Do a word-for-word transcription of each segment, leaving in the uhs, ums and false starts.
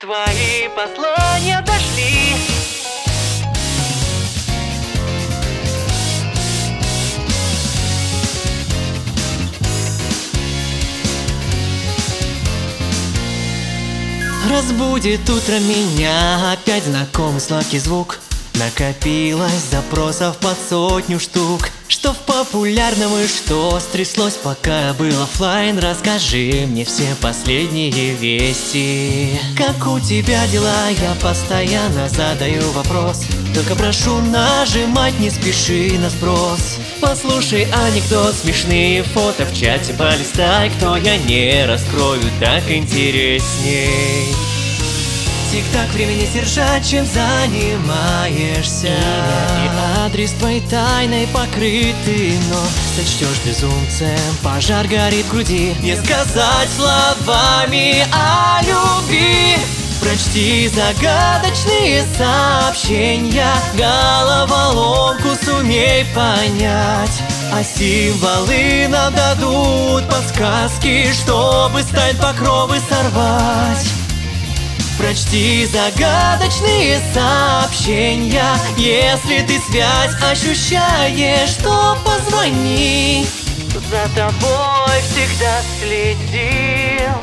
Твои послания дошли. Разбудит утро меня опять знакомый сладкий звук. Накопилось запросов под сотню штук. Что в популярном и что стряслось, пока я был оффлайн? Расскажи мне все последние вести. Как у тебя дела? Я постоянно задаю вопрос. Только прошу нажимать, не спеши на сброс. Послушай анекдот, смешные фото в чате полистай. Кто я не раскрою, так интересней. Тик-так, времени сержать, чем занимаешься. Имя и адрес твоей тайной покрыты, но сочтешь безумцем, пожар горит в груди. Не сказать словами о любви. Прочти загадочные сообщения, головоломку сумей понять. А символы нам дадут подсказки, чтобы стать покровы сорвать. Прочти загадочные сообщения. Если ты связь ощущаешь, то позвони. За тобой всегда следил.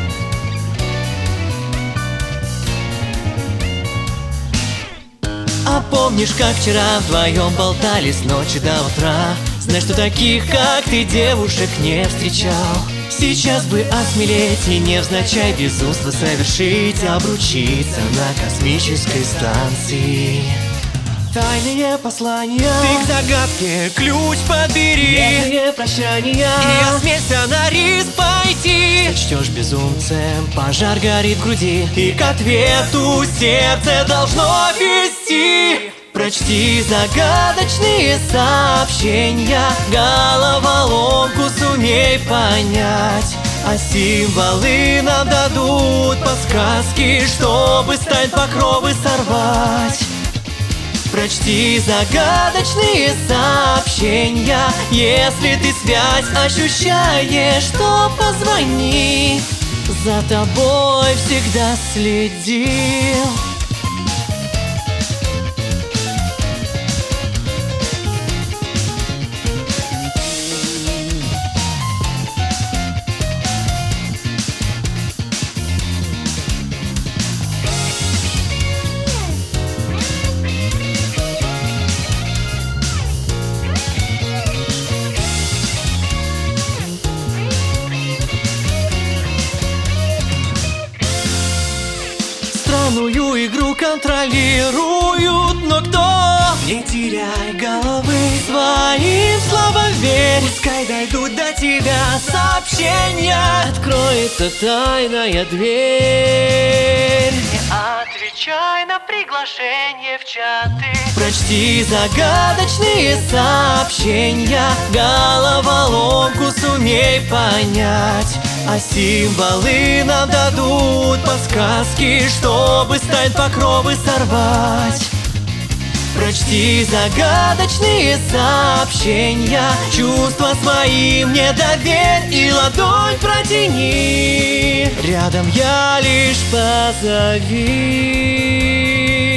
А помнишь, как вчера вдвоем болтали с ночи до утра? Знаешь, что таких, как ты, девушек не встречал. Сейчас бы осмелеть и невзначай безумство совершить, обручиться на космической станции. Тайные послания, ты к загадке ключ подбери. Верные прощания, и осмелься на риск пойти. Сочтешь безумцем, пожар горит в груди, и к ответу сердце должно вести. Прочти загадочные сообщения, головоломку сумей понять. А символы нам дадут подсказки, чтобы стать покровы сорвать. Прочти загадочные сообщения. Если ты связь ощущаешь, то позвони. За тобой всегда следил. Странную игру контролируют, но кто? Не теряй головы, своим словам верь. Пускай дойдут до тебя сообщения, откроется тайная дверь. Не отвечай на приглашение в чаты. Прочти загадочные сообщения, головоломку сумей понять. А символы нам дадут подсказки, чтобы стать покровы сорвать. Прочти загадочные сообщения, чувства своим не доверь и ладонь протяни. Рядом я лишь позови.